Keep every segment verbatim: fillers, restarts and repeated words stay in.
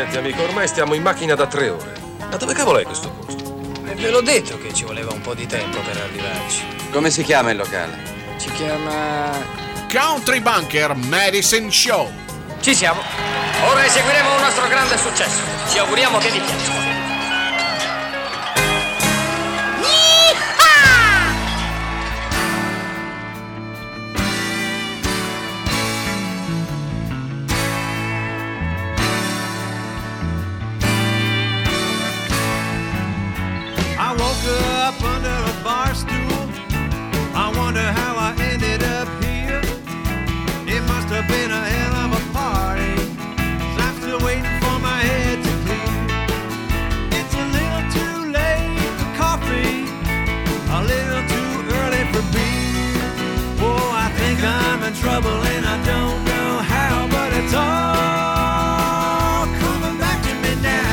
Senti, amico, ormai stiamo in macchina da tre ore. Ma dove cavolo è questo posto? E ve l'ho detto che ci voleva un po' di tempo per arrivarci. Come si chiama il locale? Si chiama... Country Bunker Medicine Show. Ci siamo. Ora eseguiremo un nostro grande successo. Ci auguriamo che vi piaccia. Up under a bar stool, I wonder how I ended up here. It must have been a hell of a party, 'cause I'm still waiting for my head to clear. It's a little too late for coffee, a little too early for beer. Oh, I think I'm in trouble and I don't know how, but it's all coming back to me now.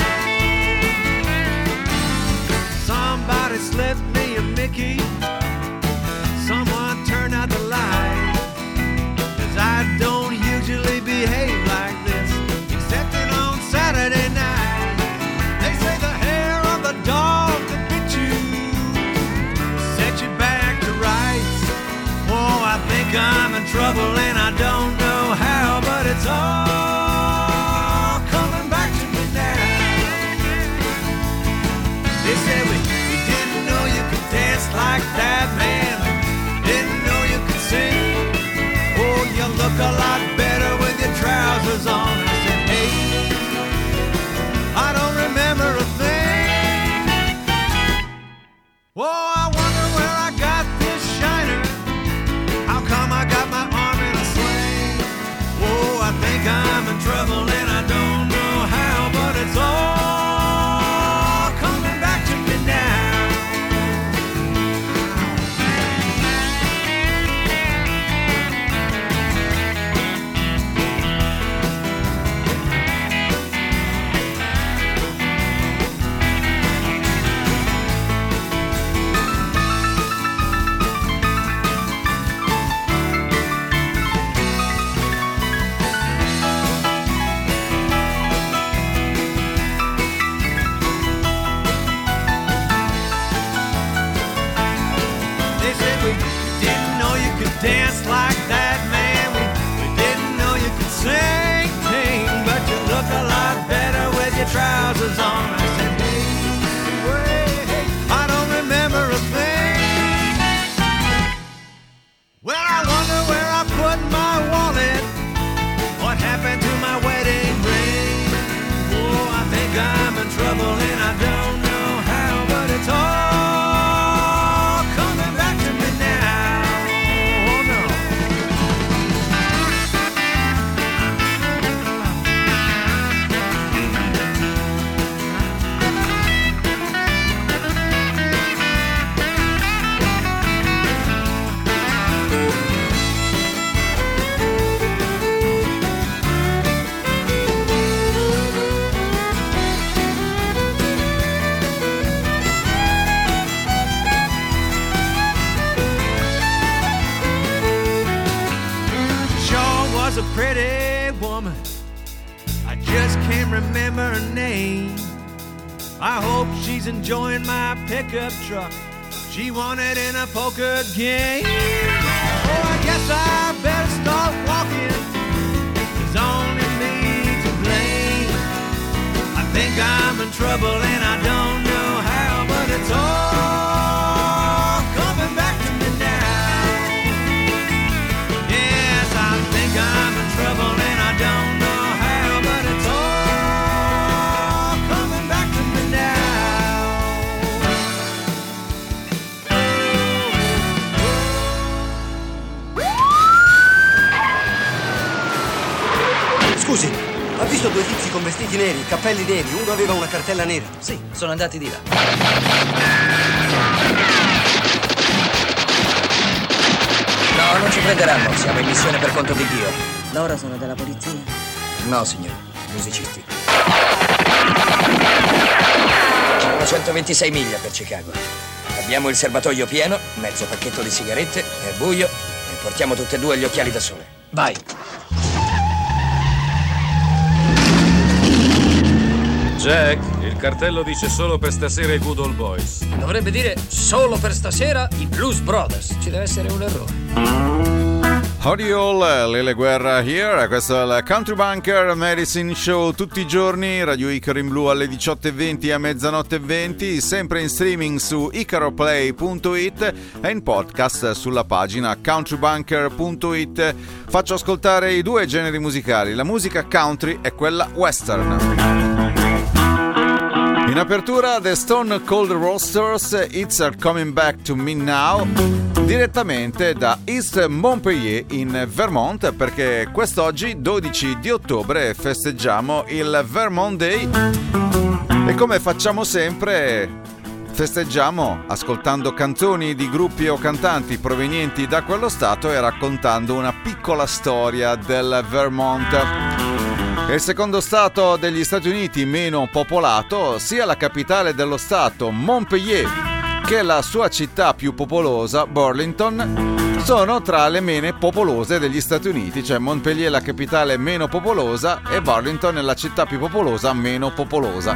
Somebody slipped me a Mickey, someone turned out the light, 'cause I don't usually behave like this, except on Saturday night. They say the hair of the dog that bit you set you back to rights. Oh, I think I'm in trouble and I don't know how, but it's all coming back to me now. They say we dance like that, man. Didn't know you could sing. Oh, you look a lot better with your trousers on. I said, hey, I don't remember a thing. Oh, I wonder where I got this shiner. How come I got my arm in a sling? Oh, I think I'm in trouble and I don't know how, but it's all coming back to me now. Dance like that, man. We, we didn't know you could sing, sing, but you look a lot better with your trousers on. I said, hey, hey, hey, I don't remember a thing. Well, I wonder where I put my wallet. What happened to my wedding ring? Oh, I think I'm in trouble and I don't know how, but it's all a pretty woman, I just can't remember her name. I hope she's enjoying my pickup truck. She won it in a poker game. Oh, I guess I better start walking. There's only me to blame. I think I'm in trouble and I don't know how, but it's all coming back to me now. Yes, I think I'm in trouble and I don't know how, but it's all coming back to me now. Scusi, ha visto due tizi con vestiti neri, cappelli neri, uno aveva una cartella nera? Sì, sono andati di là. No, non ci prenderanno, siamo in missione per conto di Dio. Loro sono della polizia? No, signore, musicisti. Sono centoventisei miglia per Chicago. Abbiamo il serbatoio pieno, mezzo pacchetto di sigarette, è buio e portiamo tutte e due gli occhiali da sole. Vai! Jack, il cartello dice solo per stasera i Good Old Boys. Dovrebbe dire solo per stasera i Blues Brothers. Ci deve essere un errore. Howdy all, Lele Guerra here, questo è il Country Bunker Medicine Show tutti i giorni, Radio Icaro in blu alle diciotto e venti a mezzanotte e venti, sempre in streaming su icaroplay punto it e in podcast sulla pagina countrybunker punto it. Faccio ascoltare i due generi musicali, la musica country e quella western. In apertura The Stone Cold Roasters, It's Are Coming Back to Me Now, direttamente da East Montpelier in Vermont, perché quest'oggi, dodici di ottobre, festeggiamo il Vermont Day e come facciamo sempre festeggiamo ascoltando canzoni di gruppi o cantanti provenienti da quello stato e raccontando una piccola storia del Vermont. È il secondo stato degli Stati Uniti meno popolato, sia la capitale dello stato, Montpelier, che la sua città più popolosa, Burlington, sono tra le meno popolose degli Stati Uniti, cioè Montpelier è la capitale meno popolosa e Burlington è la città più popolosa meno popolosa.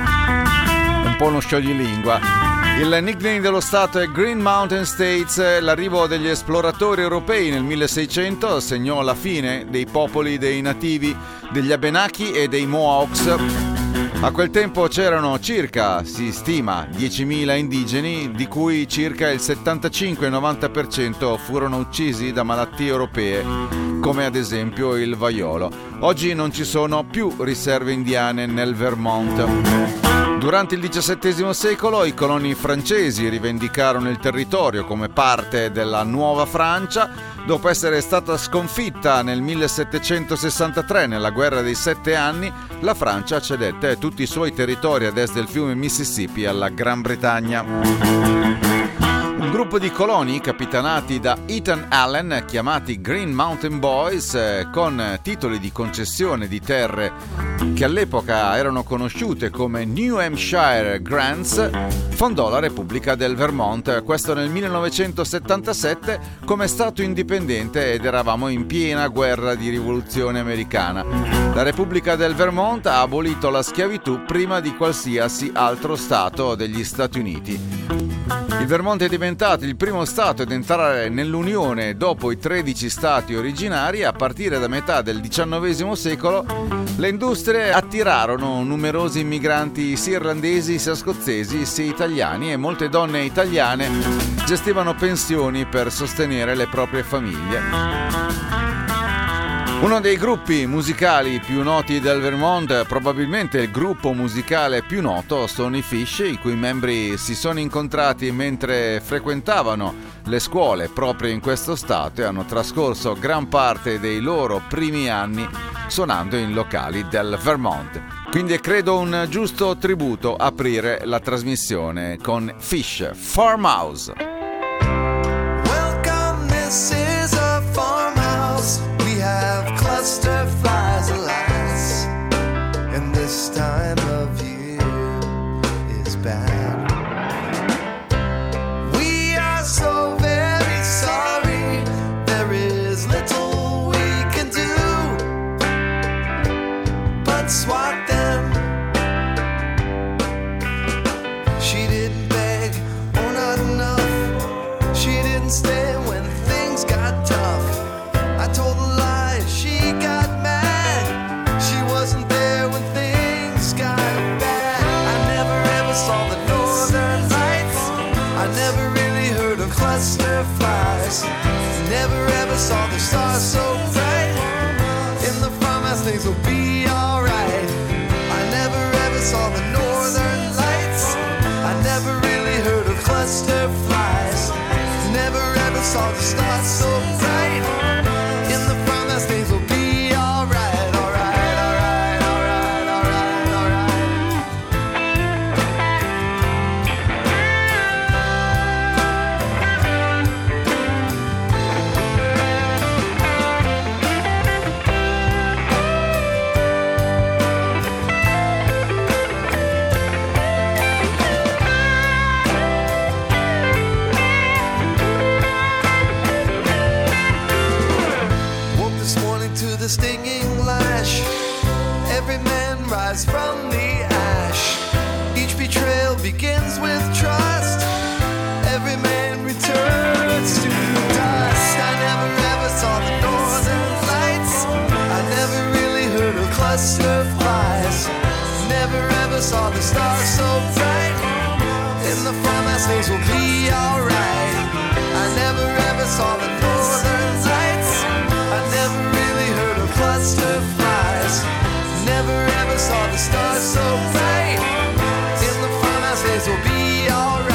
Un po' uno scioglilingua. Il nickname dello stato è Green Mountain States. L'arrivo degli esploratori europei nel milleseicento segnò la fine dei popoli dei nativi degli Abenaki e dei Mohawks. A quel tempo c'erano circa, si stima, diecimila indigeni, di cui circa il settantacinque novanta per cento furono uccisi da malattie europee, come ad esempio il vaiolo. Oggi non ci sono più riserve indiane nel Vermont. Durante il diciassettesimo secolo i coloni francesi rivendicarono il territorio come parte della Nuova Francia. Dopo essere stata sconfitta nel millesettecentosessantatré nella guerra dei sette anni, la Francia cedette tutti i suoi territori ad est del fiume Mississippi alla Gran Bretagna. Un gruppo di coloni capitanati da Ethan Allen, chiamati Green Mountain Boys, con titoli di concessione di terre che all'epoca erano conosciute come New Hampshire Grants, fondò la Repubblica del Vermont, questo nel millenovecentosettantasette come stato indipendente ed eravamo in piena guerra di rivoluzione americana. La Repubblica del Vermont ha abolito la schiavitù prima di qualsiasi altro stato degli Stati Uniti. Il Vermont è diventato il primo stato ad entrare nell'Unione dopo i tredici stati originari. A partire da metà del diciannovesimo secolo le industrie attirarono numerosi immigranti sia irlandesi sia scozzesi sia italiani e molte donne italiane gestivano pensioni per sostenere le proprie famiglie. Uno dei gruppi musicali più noti del Vermont, probabilmente il gruppo musicale più noto, sono i Fish, i cui membri si sono incontrati mentre frequentavano le scuole proprio in questo stato e hanno trascorso gran parte dei loro primi anni suonando in locali del Vermont. Quindi è credo un giusto tributo aprire la trasmissione con Fish, Farmhouse. Welcome, this is a farmhouse. We have cluster flies, alas, and this time of year is bad. We are so very sorry, there is little we can do but swat them. She didn't beg, or not enough. She didn't stay when things got tough. I told a lie, she got mad. She wasn't there when things got bad. I never ever saw the northern lights. I never really heard of cluster flies. Never ever saw the stars so bright. In the farmhouse things will be alright. I never ever saw the northern lights. I never really heard of cluster flies. Never ever saw the stars so bright. In the farmhouse things will be alright, alright, alright, alright, alright, alright. The stinging lash, every man rise from the ash. trail begins with trust. Every man returns to dust. I never ever saw the northern lights. I never really heard of cluster flies. Never ever saw the stars so bright. In the farmhouse things will be alright. I never ever saw the northern lights. I never really heard of cluster flies. Never ever saw the stars so bright. In the farmhouse things will be alright.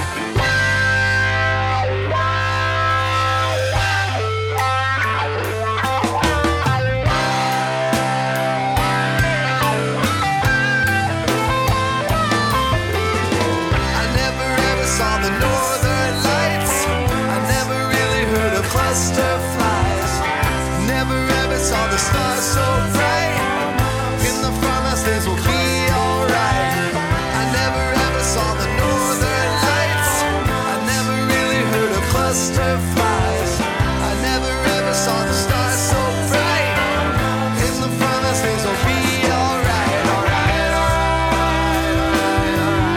Saw the stars so bright. In the farmhouse things will be alright. I never ever saw the northern lights. I never really heard of cluster flies. I never ever saw the stars so bright. In the farmhouse things will be alright. Alright, alright,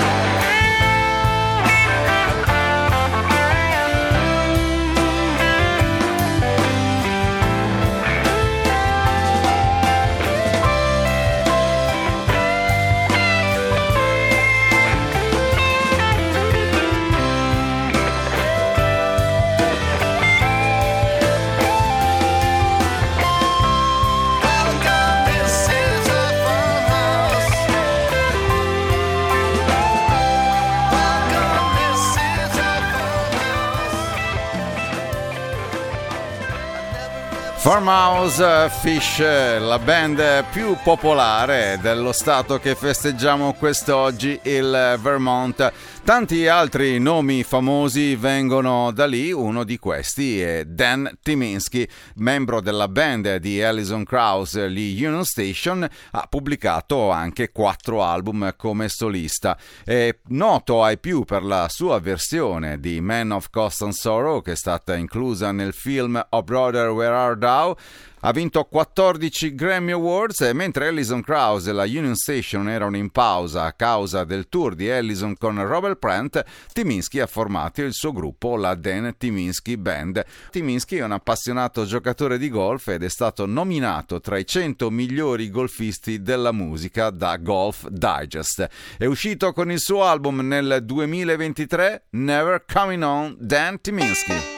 Farmhouse Fish, la band più popolare dello stato che festeggiamo quest'oggi, il Vermont. Tanti altri nomi famosi vengono da lì, uno di questi è Dan Tyminski, membro della band di Alison Krauss, gli Union Station. Ha pubblicato anche quattro album come solista. È noto ai più per la sua versione di Man of Constant Sorrow, che è stata inclusa nel film Oh Brother Where Art Thou. Ha vinto quattordici Grammy Awards, e mentre Alison Krauss e la Union Station erano in pausa a causa del tour di Alison con Robert Plant, Tyminski ha formato il suo gruppo, la Dan Tyminski Band. Tyminski è un appassionato giocatore di golf ed è stato nominato tra i cento migliori golfisti della musica da Golf Digest. È uscito con il suo album nel duemilaventitré, Never Coming On, Dan Tyminski.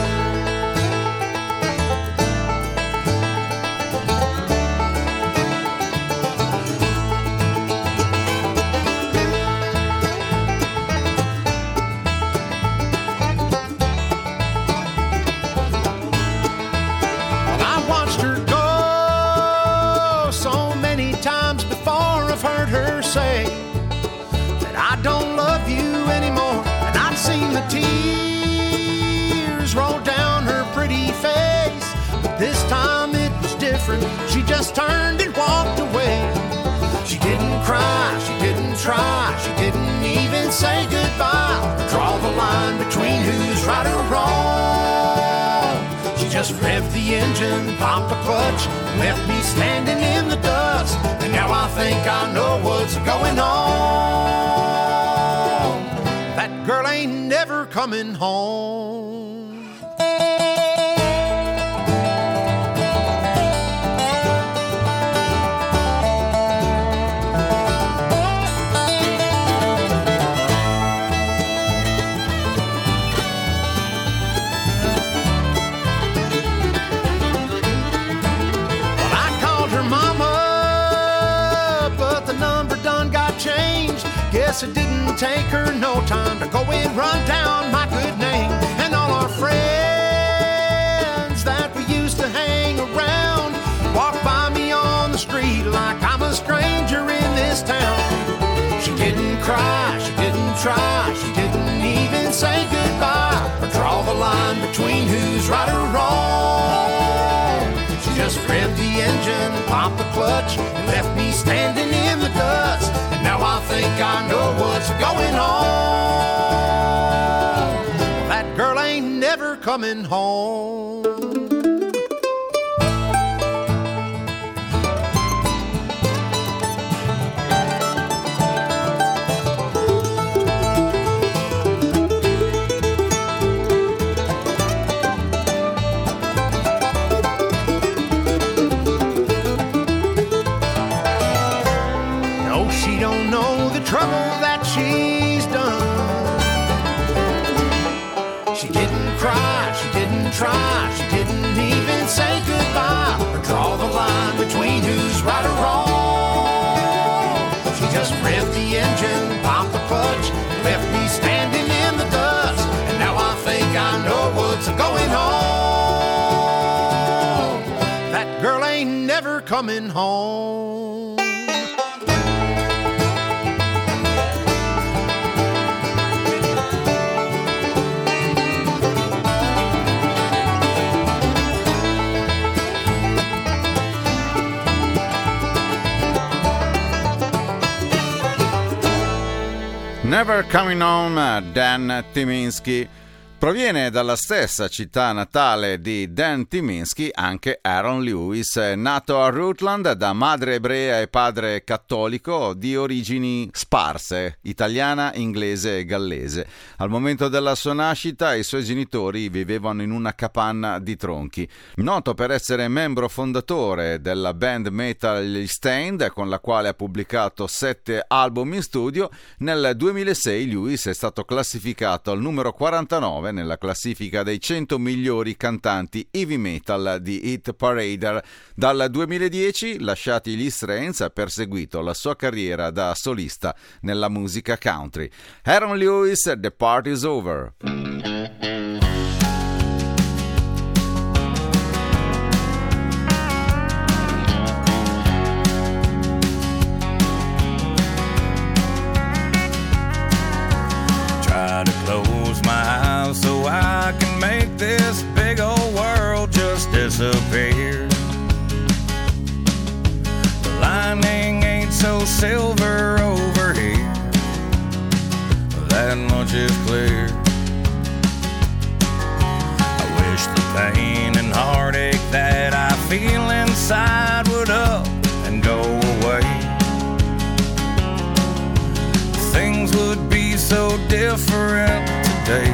Say that I don't love you anymore, and I've seen the tears roll down her pretty face, but this time it was different. She just turned and walked away. She didn't cry, she didn't try, she didn't even say goodbye, draw the line between who's right or wrong. She just revved the engine, popped the clutch, left me standing in the dust. And now I think I know what's going on. That girl ain't never coming home. Guess it didn't take her no time to go and run down my good name. And all our friends that we used to hang around walk by me on the street like I'm a stranger in this town. She didn't cry, she didn't try, she didn't even say goodbye or draw the line between who's right or wrong. She just revved the engine, popped the clutch, and left me standing in the dust. And now I think I know what's going on. That girl ain't never coming home. she don't know the trouble that she's done. She didn't cry, she didn't try, she didn't even say goodbye or draw the line between who's right or wrong. She just revved the engine, popped the clutch, left me standing in the dust, and now I think I know what's going on. That girl ain't never coming home. Never Coming Home, Dan Tyminski. Proviene dalla stessa città natale di Dan Tyminski anche Aaron Lewis, nato a Rutland da madre ebrea e padre cattolico di origini sparse, italiana, inglese e gallese. Al momento della sua nascita i suoi genitori vivevano in una capanna di tronchi. Noto per essere membro fondatore della band metal Gli Stained, con la quale ha pubblicato sette album in studio, nel duemilasei Lewis è stato classificato al numero quarantanove nella classifica dei cento migliori cantanti heavy metal di Hit Parader. Dal duemiladieci, lasciati gli Strains, ha perseguito la sua carriera da solista nella musica country. Aaron Lewis, The Party's Over. Try to close my eyes so I can make this big old world just disappear. The lining ain't so silver over here, that much is clear. I wish the pain and heartache that I feel inside would up and go away. Things would be so different today,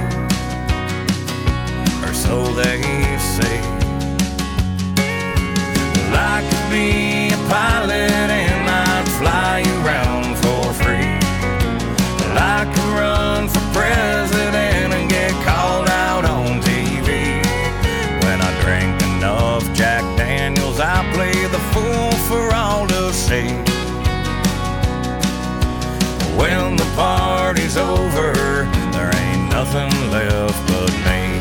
or so they say. Well, I could be a pilot and I'd fly you around for free. Well, I could run for president and get called out on T V. When I drink enough Jack Daniels, I play the fool for all to see. When the party's over, there ain't nothing left but me.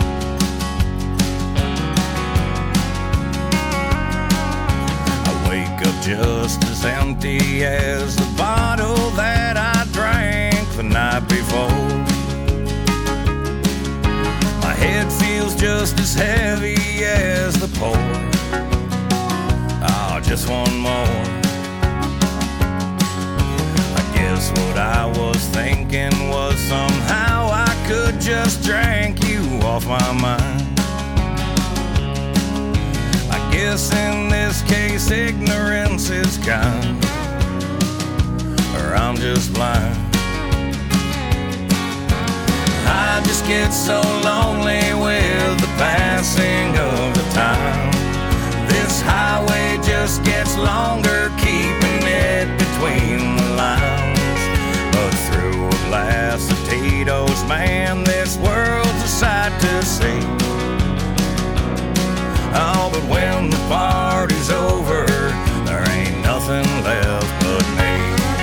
I wake up just as empty as the bottle that I drank the night before. My head feels just as heavy as the pour. Oh, just one more. Guess what I was thinking was somehow I could just drink you off my mind. I guess in this case ignorance is kind, or I'm just blind. I just get so lonely with the passing of the time. This highway just gets longer, keeping it between the lines. But through a glass of Tito's, man, this world's a sight to see. Oh, but when the party's over, there ain't nothing left but me.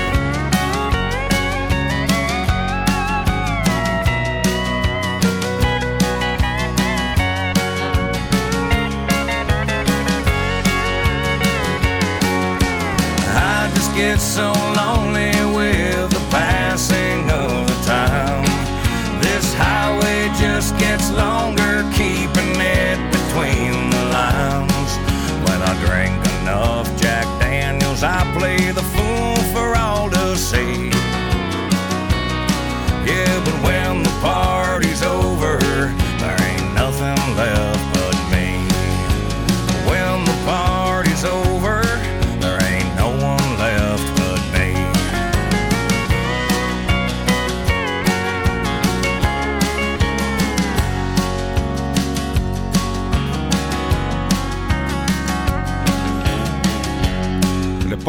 I just get so lonely with the passing of the time. This highway just gets longer, keeping it between the lines. When I drink enough Jack Daniels, I play the fool for all to see. Yeah, but when the party's over, there ain't nothing left but me. When the party's over, there ain't no one left but me.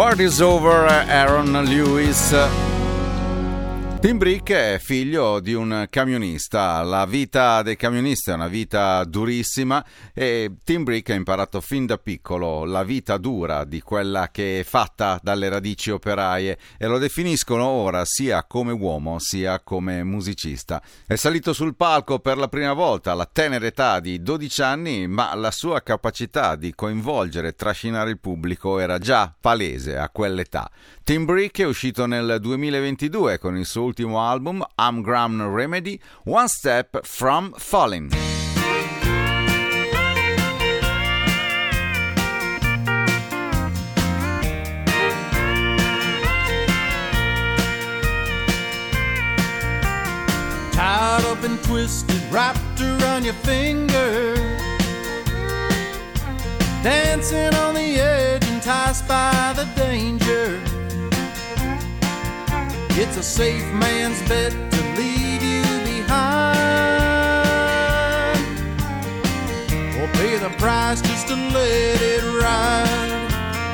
Party's Over, Aaron Lewis. Tim Brick è figlio di un camionista. La vita dei camionisti è una vita durissima e Tim Brick ha imparato fin da piccolo la vita dura di quella che è fatta dalle radici operaie e lo definiscono ora sia come uomo sia come musicista. È salito sul palco per la prima volta alla tenera età di dodici anni, ma la sua capacità di coinvolgere e trascinare il pubblico era già palese a quell'età. Tim Brick è uscito nel duemilaventidue con il suo ultimo album Amgram Remedy, One Step From Falling. Tied up and twisted, wrapped around your finger, dancing on the edge, enticed by the danger. It's a safe man's bet to leave you behind, or pay the price just to let it ride.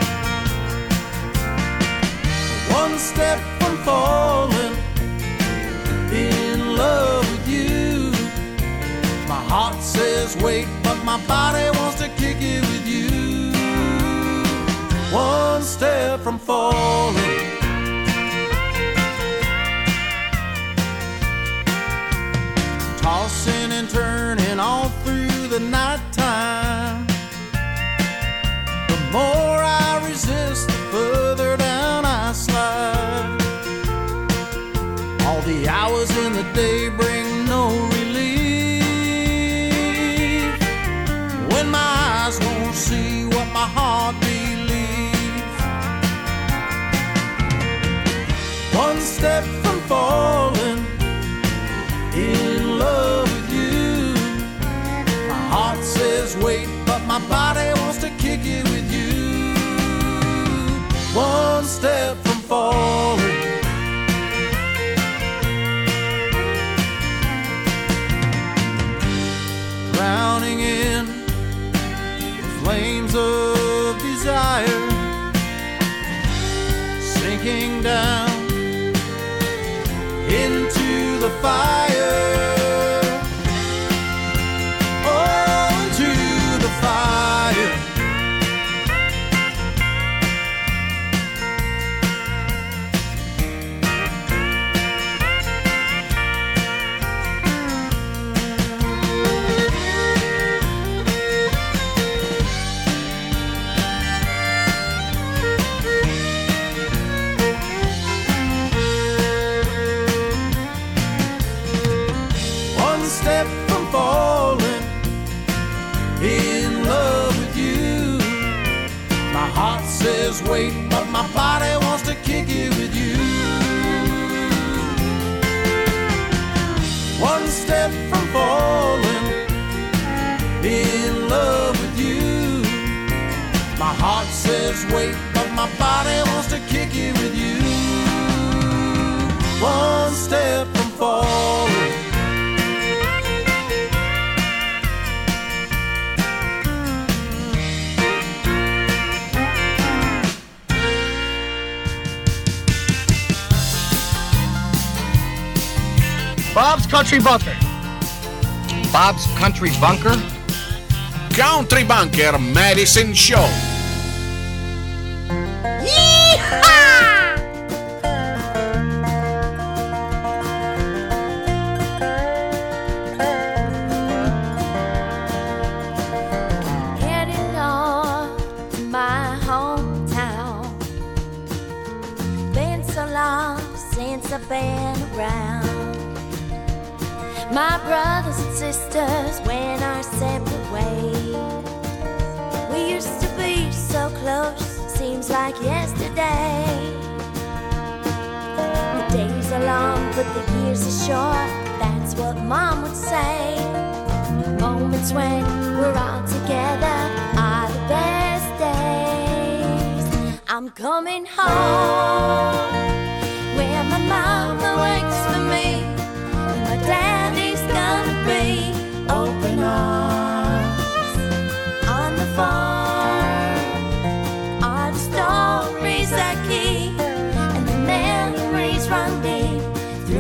One step from falling in love with you. My heart says wait, but my body wants to kick it with you. One step from falling. Tossing and turning all through the nighttime. The more I resist, the further down I slide. All the hours in the day bring no relief when my eyes won't see what my heart believes. One step from falling in love with you. My heart says wait, but my body wants to kick it with you. One step from falling. Drowning in the flames of desire, sinking down into the fire. Oh, into the fire. Step from falling in love with you. My heart says wait, but my body wants to kick it with you. One step from falling in love with you. My heart says wait, but my body wants to kick it with you. One step from falling. Bob's Country Bunker. Bob's Country Bunker? Country Bunker Medicine Show. Heading north to my hometown. Been so long since I've been around. My brothers and sisters went our separate ways. We used to be so close, seems like yesterday. The days are long, but the years are short, that's what Mom would say. Moments when we're all together are the best days. I'm coming home, where my mama waits for me, and my daddy's gonna be open arms. On the farm are the stories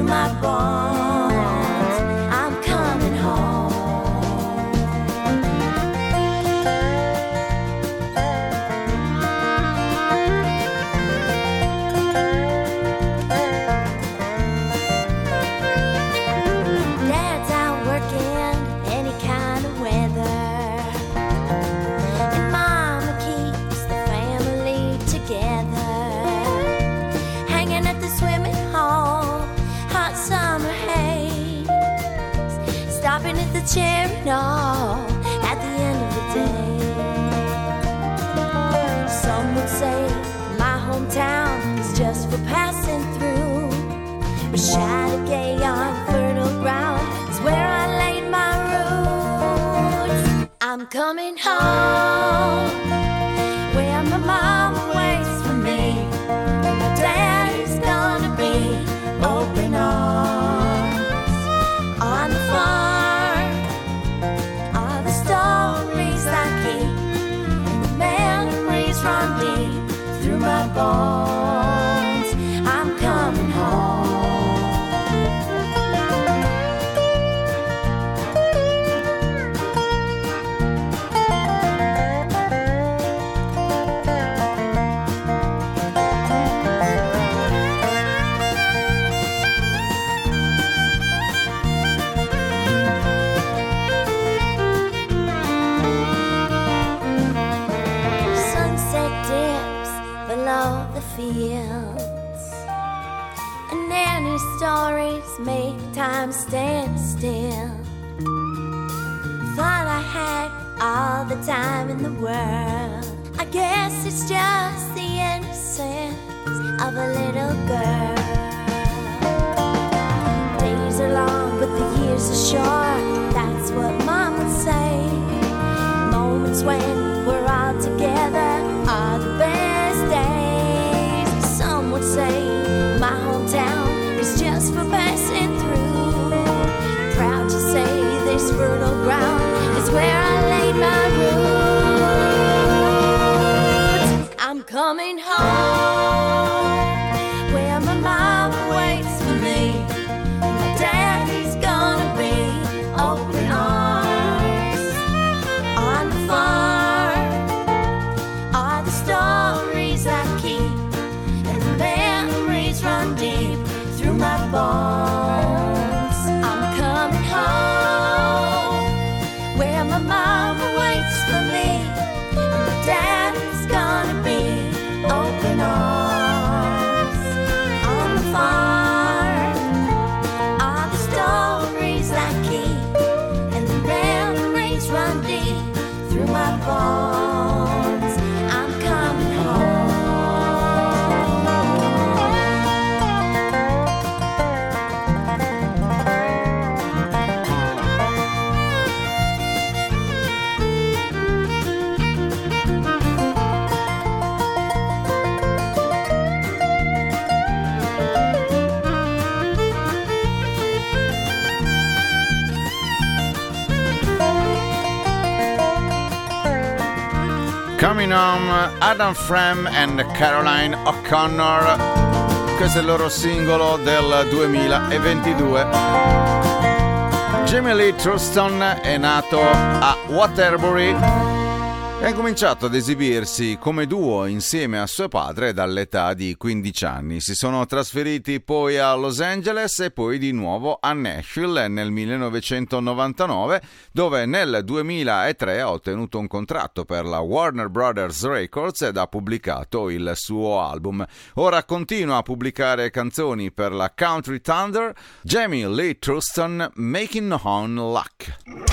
my bones. I'm coming home. Dad's out working any kind of weather, and Mama keeps the family together, hanging at the swimming hole, hot summer haze, stopping at the cherry knoll at the end of the day. Some would say my hometown is just for passing through, but Chateaugay on fertile ground is where I laid my roots. I'm coming home, where my mama waits for me, and my daddy's gonna be open arms. On the farm are the stories I keep, and the memories run deep through my bones. I'm coming home. Sunset dips below the fields, and nanny stories make time stand still. Thought I had all the time in the world. I guess it's just the innocence of a little girl. Days are long, but the years are short. That's what Mom would say. Moments when we're all together are the best days. Some would say my hometown is just for passing through. Proud to say this fertile ground is where I laid my roots. I'm coming home, where my mama waits for me, and my daddy's gonna be open arms. On the farm are the stories I keep, and the memories run deep through my bones. I'm coming home, where my mama waits for me, and my daddy's gonna be open arms. On the farm are the stories I keep, and the memories run deep through my bones. I'm coming home. Coming Home, Adam Frem and Caroline O'Connor. Questo è il loro singolo del duemilaventidue. Jamie Lee Thurston è nato a Waterbury e ha cominciato ad esibirsi come duo insieme a suo padre dall'età di quindici anni. Si sono trasferiti poi a Los Angeles e poi di nuovo a Nashville nel millenovecentonovantanove, dove nel duemilatré ha ottenuto un contratto per la Warner Brothers Records ed ha pubblicato il suo album. Ora continua a pubblicare canzoni per la Country Thunder. Jamie Lee Thurston, Making On Luck.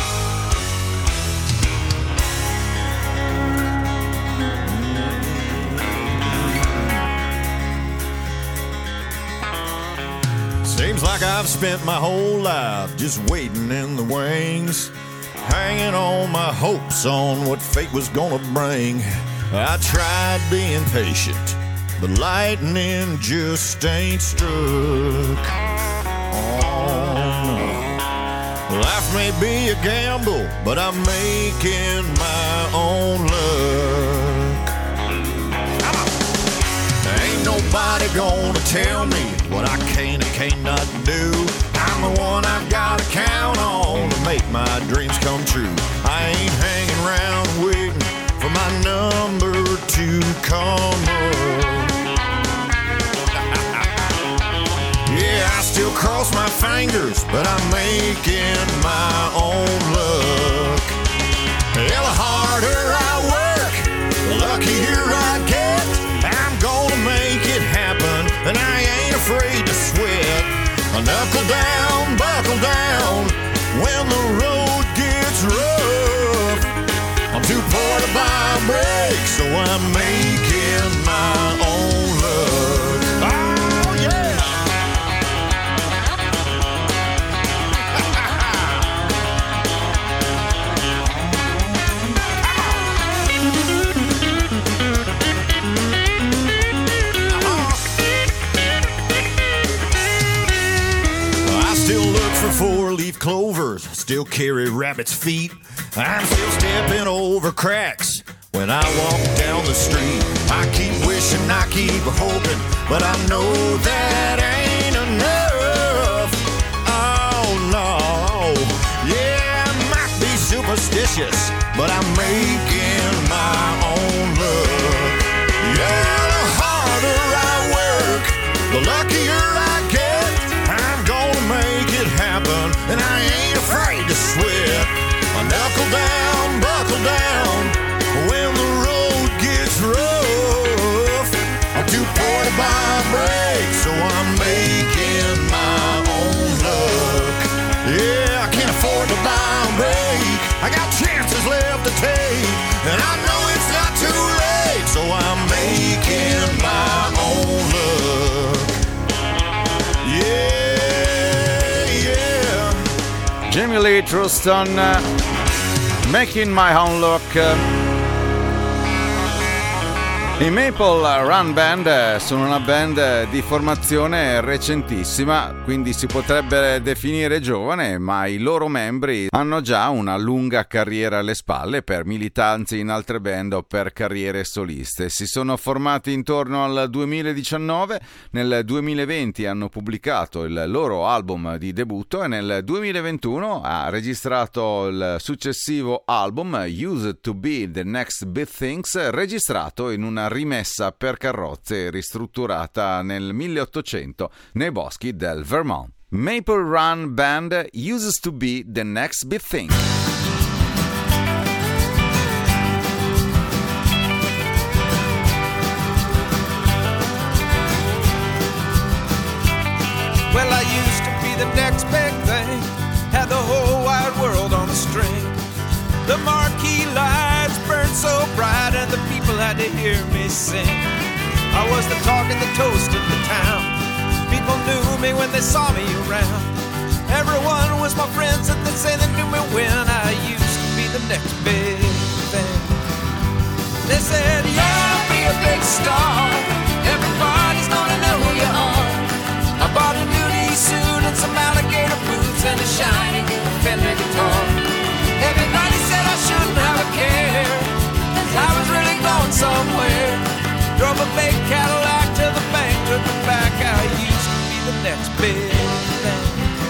Seems like I've spent my whole life just waiting in the wings, hanging on my hopes on what fate was gonna bring. I tried being patient, but lightning just ain't struck. Oh, no. Life may be a gamble, but I'm making my own luck. Ain't no nobody gonna tell me what I can and cannot do. I'm the one I've gotta count on to make my dreams come true. I ain't hanging around waiting for my number to come up. Yeah, I still cross my fingers, but I'm making my own luck. Yeah, the harder I work, the luckier I get. I'm gonna make it happen, and I ain't afraid to sweat. I knuckle down, buckle down, when the road gets rough. I'm too poor to buy a break, so I'm making my own luck. Oh, yeah! Four-leaf clovers, still carry rabbit's feet. I'm still stepping over cracks when I walk down the street. I keep wishing, I keep hoping, but I know that ain't enough. Oh no, yeah, I might be superstitious, but I'm making my own luck. Yeah, the harder I work, the luckier I get. I'm gonna make it happen, and I ain't afraid to sweat. I knuckle down, buckle down, when the road gets rough. I'm too poor to buy a break, so I'm making my own luck. Yeah, I can't afford to buy a break. I got chances left to take, and I know it's not too late, so I'm making my own luck. Yeah. Jamie Lee Truston, Making My Own Luck. I Maple Run Band sono una band di formazione recentissima, quindi si potrebbe definire giovane, ma i loro membri hanno già una lunga carriera alle spalle per militanze in altre band o per carriere soliste. Si sono formati intorno al duemiladiciannove, nel duemilaventi hanno pubblicato il loro album di debutto e nel duemilaventuno ha registrato il successivo album Used to Be the Next Big Things, registrato in una rimessa per carrozze ristrutturata nel milleottocento nei boschi del Vermont. Maple Run Band Uses to Be the Next Big Thing. Well, I used to be the next big thing, had the whole wide world on a string. The marquee lights burned so bright and the people had to hear me sing. I was the talk and the toast of the town. People knew me when they saw me around. Everyone was my friends and they'd say they knew me when I used to be the next big thing. They said, you'll be a big star, everybody's gonna know who you are. I bought a nudie suit and some alligator boots and a shiny Fender guitar. Everybody said I shouldn't have a care, I was really going somewhere. Drove a big Cadillac to the bank, took it back. I used to be the next big thing.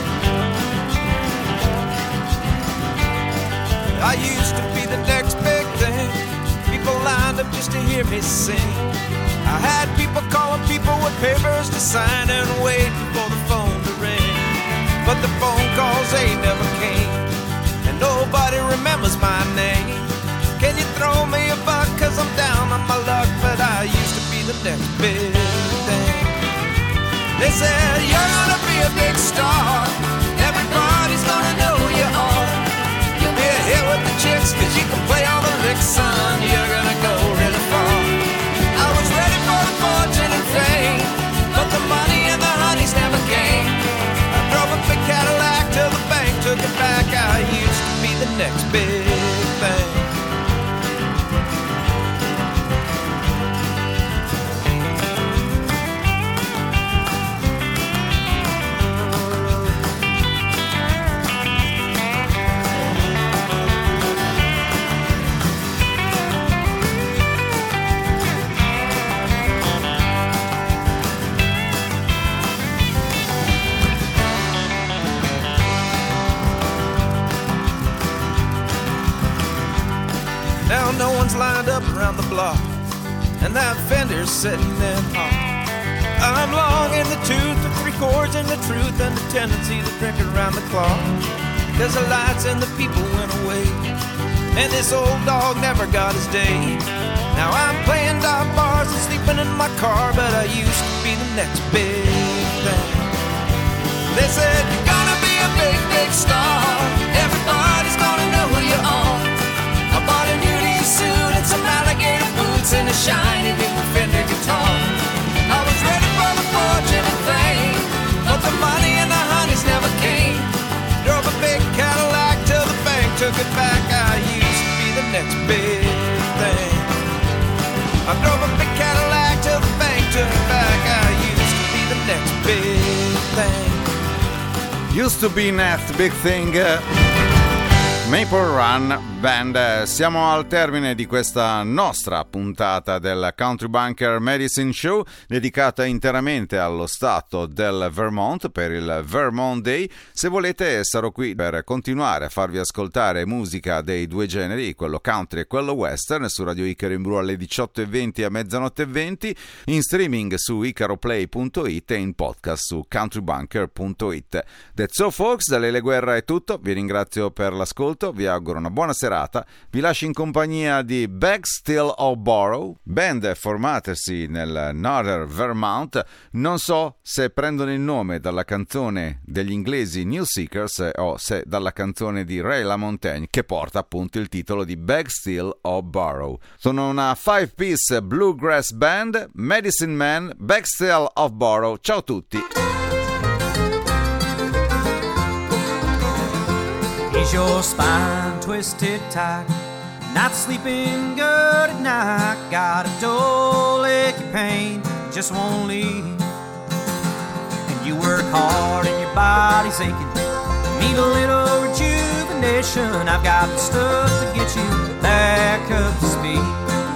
I used to be the next big thing. People lined up just to hear me sing. I had people calling people with papers to sign and waiting for the phone to ring. But the phone calls, they never came, and nobody remembers my name. Can you throw me a buck, cause I'm down on my luck, but I used to be the next big thing. They said, you're gonna be a big star, everybody's gonna know who you are. You'll be a hit with the chicks, cause you can play all the licks, son, you're gonna go really far. I was ready for the fortune and fame, but the money and the honeys never came. I drove a big Cadillac to the bank, took it back. I used to be the next big thing. no one's lined up around the block, and that fender's sitting in hot. I'm long in the tooth, the three chords and the truth, and the tendency to drink around the clock. Cause the lights and the people went away, and this old dog never got his day. Now I'm playing dive bars and sleeping in my car, but I used to be the next big thing. They said, you're gonna be a big, big star. Everybody's gonna know who you are. I bought a new suit and some alligator boots and a shiny new Fender guitar. I was ready for the fortune and fame, but the money and the honeys never came. Drove a big Cadillac till the bank took it back. I used to be the next big thing. I drove a big Cadillac till the bank took it back. I used to be the next big thing. Used to be next big thing. Maple Run Band. Siamo al termine di questa nostra puntata del Country Bunker Medicine Show, dedicata interamente allo stato del Vermont per il Vermont Day. Se volete sarò qui per continuare a farvi ascoltare musica dei due generi, quello country e quello western, su Radio Icaro in Blu alle diciotto e venti e a mezzanotte e venti, in streaming su icaroplay punto it e in podcast su countrybunker punto it. That's all folks, da Lele Guerra è tutto, vi ringrazio per l'ascolto, vi auguro una buona serata, vi lascio in compagnia di Beg Still or Borrow, band formatesi nel Northern Vermont. Non so se prendono il nome dalla canzone degli inglesi New Seekers o se dalla canzone di Ray LaMontagne, che porta appunto il titolo di Beg Still or Borrow. Sono una five piece bluegrass band, Medicine Man, Beg Still or Borrow. Ciao a tutti. Is your spine twisted tight? Not sleeping good at night? Got a dull achy pain, just won't leave. And you work hard and your body's aching, need a little rejuvenation. I've got the stuff to get you back up to speed.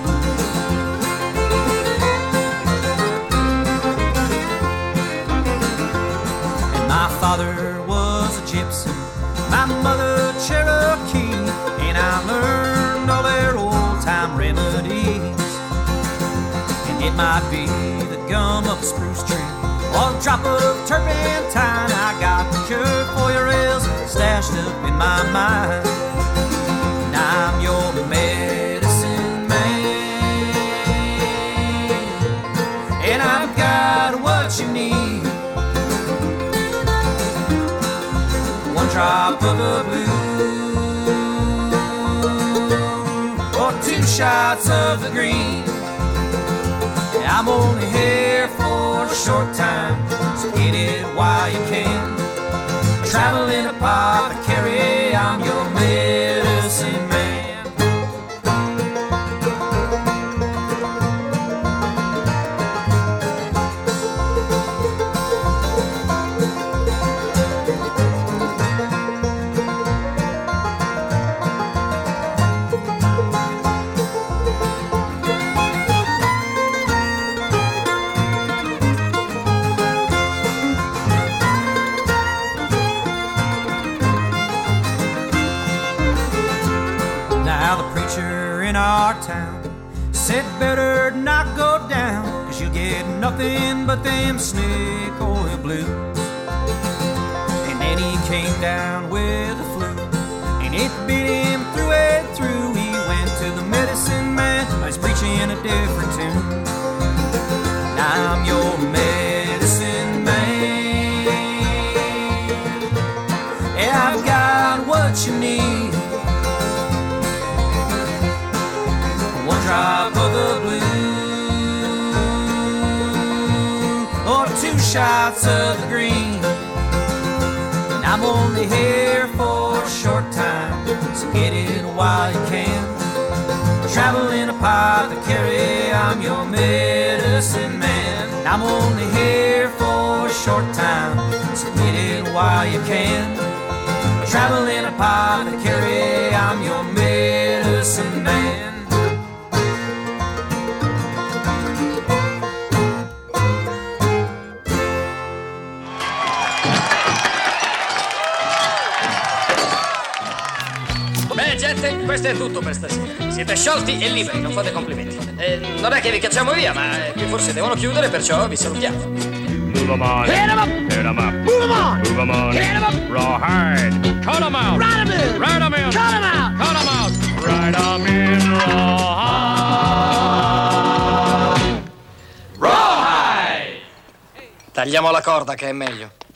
And my father was a gypsy, my mother Cherokee, and I learned all their old-time remedies. And it might be the gum of a spruce tree or a drop of turpentine. I got the cure for your ills stashed up in my mind. And I'm your medicine man, and I've got what you need. One drop of the blue or two shots of the green. I'm only here for a short time, so get it while you can. Traveling apothecary, I'm your medicine man. Our town said better not go down, cause you'll get nothing but them snake oil blues. And then he came down with the flu, and it beat him through and through. He went to the medicine man, he's preaching a different tune. I'm your medicine man, and I've got what you need. One drop of the blue or two shots of the green. And I'm only here for a short time, so get it while you can. Traveling apothecary, I'm your medicine man. And I'm only here for a short time, so get it while you can. Traveling apothecary, I'm your medicine man. Niente, questo è tutto per stasera. Siete sciolti e liberi, non fate complimenti. Eh, non è che vi cacciamo via, ma eh, qui forse devono chiudere, perciò vi salutiamo. Move 'em on. Hit 'em up. Hit 'em up. Move 'em on. Move 'em on. Hit 'em up. Rawhide. Cut 'em out. Ride 'em in. Ride 'em in. Cut 'em out. Cut 'em out. Ride 'em in rawhide. Rawhide. Tagliamo la corda che è meglio.